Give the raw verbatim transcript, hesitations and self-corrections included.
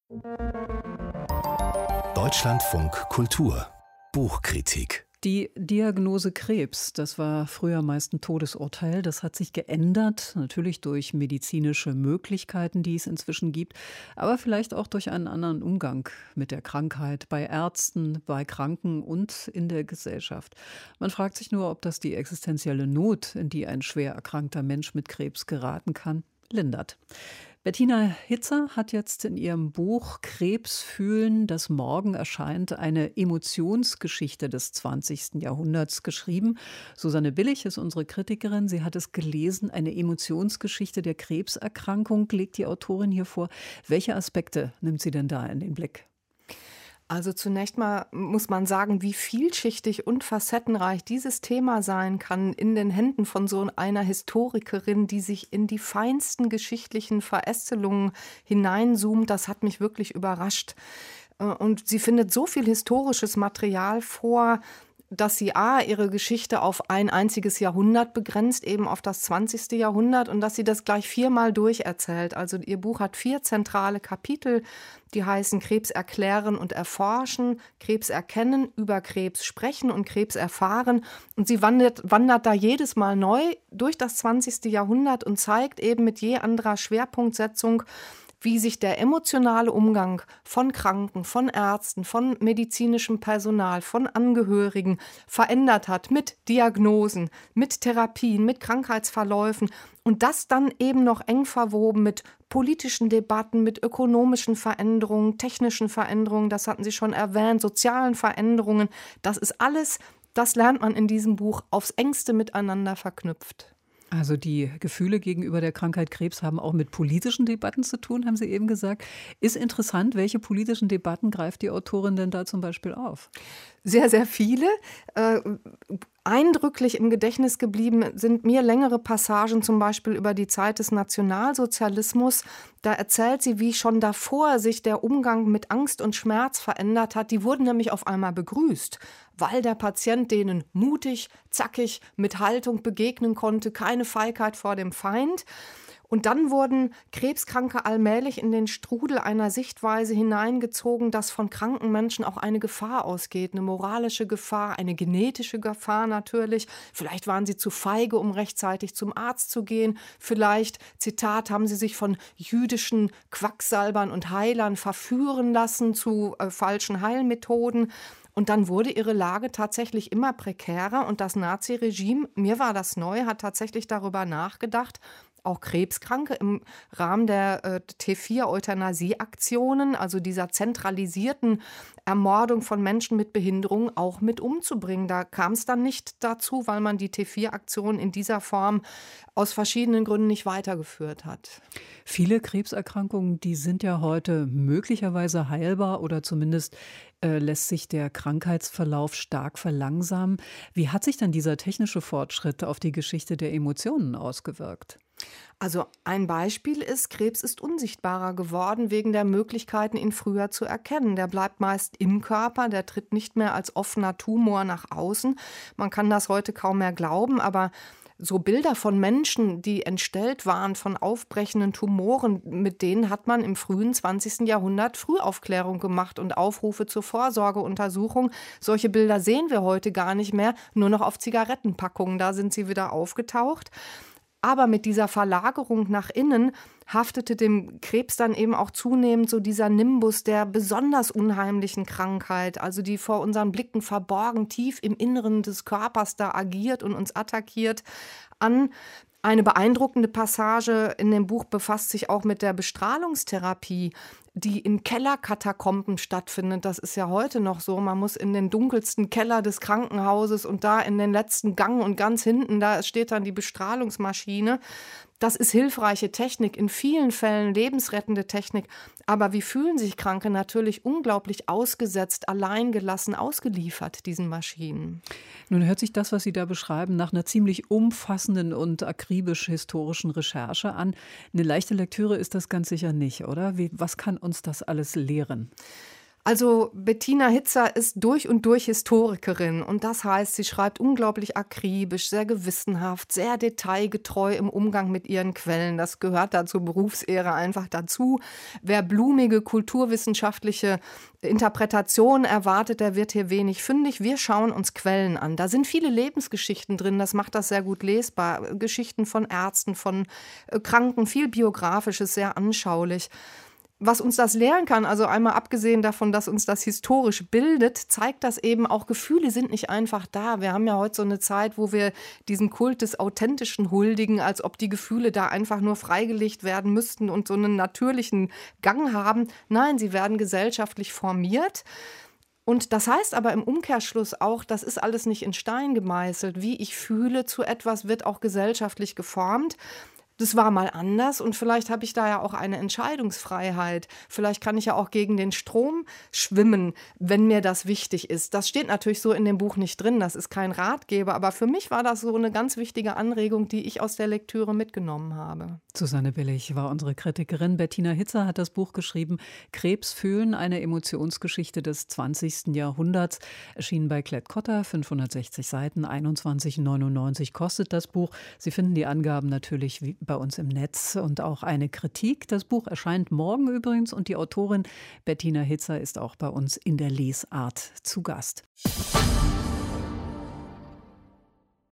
Deutschlandfunk Kultur Buchkritik. Die Diagnose Krebs, das war früher meist ein Todesurteil. Das hat sich geändert, natürlich durch medizinische Möglichkeiten, die es inzwischen gibt, aber vielleicht auch durch einen anderen Umgang mit der Krankheit bei Ärzten, bei Kranken und in der Gesellschaft. Man fragt sich nur, ob das die existenzielle Not, in die ein schwer erkrankter Mensch mit Krebs geraten kann, lindert. Bettina Hitzer hat jetzt in ihrem Buch Krebs fühlen, das morgen erscheint, eine Emotionsgeschichte des zwanzigsten Jahrhunderts geschrieben. Susanne Billig ist unsere Kritikerin. Sie hat es gelesen, eine Emotionsgeschichte der Krebserkrankung legt die Autorin hier vor. Welche Aspekte nimmt sie denn da in den Blick? Also zunächst mal muss man sagen, wie vielschichtig und facettenreich dieses Thema sein kann in den Händen von so einer Historikerin, die sich in die feinsten geschichtlichen Verästelungen hineinzoomt. Das hat mich wirklich überrascht. Und sie findet so viel historisches Material vor, dass sie a. ihre Geschichte auf ein einziges Jahrhundert begrenzt, eben auf das zwanzigste Jahrhundert, und dass sie das gleich viermal durcherzählt. Also ihr Buch hat vier zentrale Kapitel, die heißen Krebs erklären und erforschen, Krebs erkennen, über Krebs sprechen und Krebs erfahren. Und sie wandert, wandert da jedes Mal neu durch das zwanzigste Jahrhundert und zeigt eben mit je anderer Schwerpunktsetzung, wie sich der emotionale Umgang von Kranken, von Ärzten, von medizinischem Personal, von Angehörigen verändert hat mit Diagnosen, mit Therapien, mit Krankheitsverläufen und das dann eben noch eng verwoben mit politischen Debatten, mit ökonomischen Veränderungen, technischen Veränderungen, das hatten Sie schon erwähnt, sozialen Veränderungen. Das ist alles, das lernt man in diesem Buch aufs Engste miteinander verknüpft. Also die Gefühle gegenüber der Krankheit Krebs haben auch mit politischen Debatten zu tun, haben Sie eben gesagt. Ist interessant, welche politischen Debatten greift die Autorin denn da zum Beispiel auf? Sehr, sehr viele. Äh, eindrücklich im Gedächtnis geblieben sind mir längere Passagen, zum Beispiel über die Zeit des Nationalsozialismus. Da erzählt sie, wie schon davor sich der Umgang mit Angst und Schmerz verändert hat. Die wurden nämlich auf einmal begrüßt, weil der Patient denen mutig, zackig, mit Haltung begegnen konnte, keine Feigheit vor dem Feind. Und dann wurden Krebskranke allmählich in den Strudel einer Sichtweise hineingezogen, dass von kranken Menschen auch eine Gefahr ausgeht, eine moralische Gefahr, eine genetische Gefahr natürlich. Vielleicht waren sie zu feige, um rechtzeitig zum Arzt zu gehen. Vielleicht, Zitat, haben sie sich von jüdischen Quacksalbern und Heilern verführen lassen zu äh, falschen Heilmethoden. Und dann wurde ihre Lage tatsächlich immer prekärer und das Naziregime, mir war das neu, hat tatsächlich darüber nachgedacht, auch Krebskranke im Rahmen der äh, T vier Euthanasie-Aktionen, also dieser zentralisierten Ermordung von Menschen mit Behinderung, auch mit umzubringen. Da kam es dann nicht dazu, weil man die T vier Aktion in dieser Form aus verschiedenen Gründen nicht weitergeführt hat. Viele Krebserkrankungen, die sind ja heute möglicherweise heilbar oder zumindest äh, lässt sich der Krankheitsverlauf stark verlangsamen. Wie hat sich denn dieser technische Fortschritt auf die Geschichte der Emotionen ausgewirkt? Also ein Beispiel ist, Krebs ist unsichtbarer geworden wegen der Möglichkeiten, ihn früher zu erkennen. Der bleibt meist im Körper, der tritt nicht mehr als offener Tumor nach außen. Man kann das heute kaum mehr glauben, aber so Bilder von Menschen, die entstellt waren von aufbrechenden Tumoren, mit denen hat man im frühen zwanzigsten Jahrhundert Frühaufklärung gemacht und Aufrufe zur Vorsorgeuntersuchung. Solche Bilder sehen wir heute gar nicht mehr, nur noch auf Zigarettenpackungen, da sind sie wieder aufgetaucht. Aber mit dieser Verlagerung nach innen haftete dem Krebs dann eben auch zunehmend so dieser Nimbus der besonders unheimlichen Krankheit, also die vor unseren Blicken verborgen tief im Inneren des Körpers da agiert und uns attackiert, an. Eine beeindruckende Passage in dem Buch befasst sich auch mit der Bestrahlungstherapie, die in Kellerkatakomben stattfindet. Das ist ja heute noch so. Man muss in den dunkelsten Keller des Krankenhauses und da in den letzten Gang und ganz hinten, da steht dann die Bestrahlungsmaschine. Das ist hilfreiche Technik, in vielen Fällen lebensrettende Technik. Aber wie fühlen sich Kranke? Natürlich unglaublich ausgesetzt, alleingelassen, ausgeliefert diesen Maschinen. Nun hört sich das, was Sie da beschreiben, nach einer ziemlich umfassenden und akribisch-historischen Recherche an. Eine leichte Lektüre ist das ganz sicher nicht, oder? Wie, was kann uns das alles lehren? Also Bettina Hitzer ist durch und durch Historikerin und das heißt, sie schreibt unglaublich akribisch, sehr gewissenhaft, sehr detailgetreu im Umgang mit ihren Quellen. Das gehört da zur Berufsehre einfach dazu. Wer blumige kulturwissenschaftliche Interpretation erwartet, der wird hier wenig fündig. Wir schauen uns Quellen an. Da sind viele Lebensgeschichten drin, das macht das sehr gut lesbar. Geschichten von Ärzten, von äh, Kranken, viel Biografisches, sehr anschaulich. Was uns das lehren kann, also einmal abgesehen davon, dass uns das historisch bildet, zeigt das eben auch, Gefühle sind nicht einfach da. Wir haben ja heute so eine Zeit, wo wir diesen Kult des Authentischen huldigen, als ob die Gefühle da einfach nur freigelegt werden müssten und so einen natürlichen Gang haben. Nein, sie werden gesellschaftlich formiert. Und das heißt aber im Umkehrschluss auch, das ist alles nicht in Stein gemeißelt. Wie ich fühle zu etwas wird auch gesellschaftlich geformt. Das war mal anders und vielleicht habe ich da ja auch eine Entscheidungsfreiheit. Vielleicht kann ich ja auch gegen den Strom schwimmen, wenn mir das wichtig ist. Das steht natürlich so in dem Buch nicht drin, das ist kein Ratgeber, aber für mich war das so eine ganz wichtige Anregung, die ich aus der Lektüre mitgenommen habe. Susanne Willig war unsere Kritikerin. Bettina Hitzer hat das Buch geschrieben, Krebs fühlen, eine Emotionsgeschichte des zwanzigsten Jahrhunderts. Erschienen bei Klett-Cotta, fünfhundertsechzig Seiten, einundzwanzig neunundneunzig kostet das Buch. Sie finden die Angaben natürlich wie bei uns im Netz und auch eine Kritik. Das Buch erscheint morgen übrigens und die Autorin Bettina Hitzer ist auch bei uns in der Lesart zu Gast.